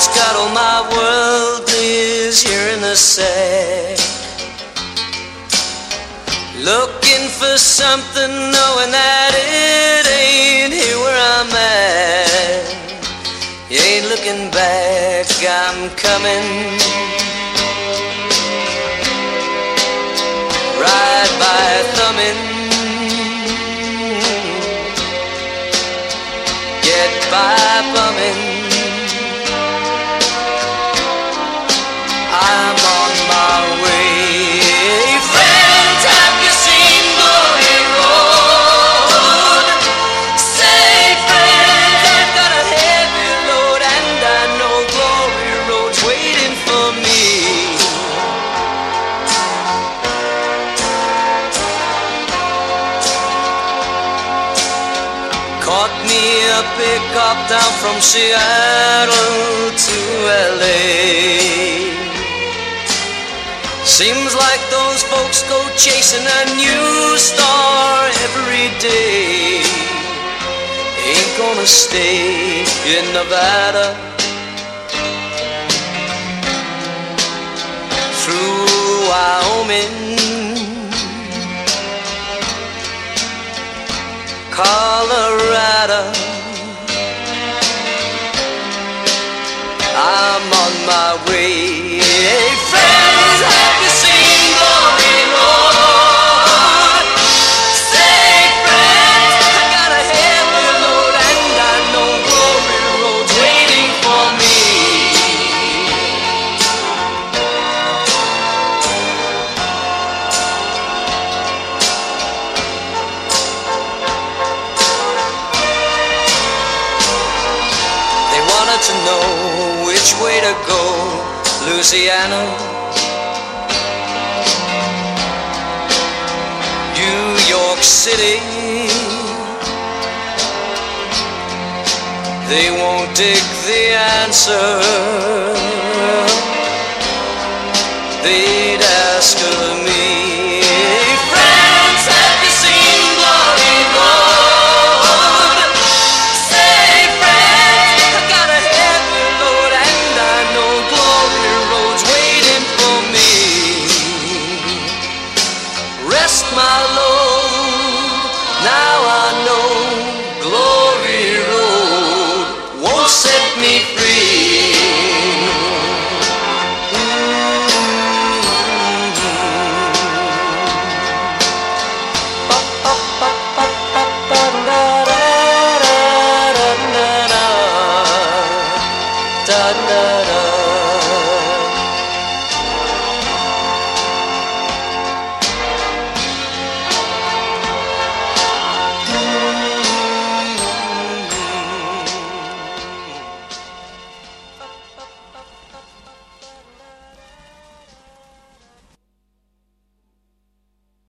that's got all my world is here in the sack. Looking for something, knowing that it ain't here where I'm at. You ain't looking back, I'm coming right by thumbing. Get by bumming. I'm on my way. Friends, have you seen Glory Road? Say, friends, I've got a heavy load, and I know Glory Road's waiting for me. Caught me a pickup down from Seattle to LA. Seems like those folks go chasing a new star every day. Ain't gonna stay in Nevada. Through Wyoming, Colorado, I'm on my way. Friends, have you seen Glory Road? Say, friends, I got a heavy load, and I know Glory Road's waiting for me. Wanted to know which way to go, Louisiana, New York City. They won't dig the answer, they'd ask of me. Friends, have you seen Glory Road? Say, friends, I got a heavy load, and I know Glory Road's waiting for me. Rest my load, now I know Glory Road won't set me free. Da da da.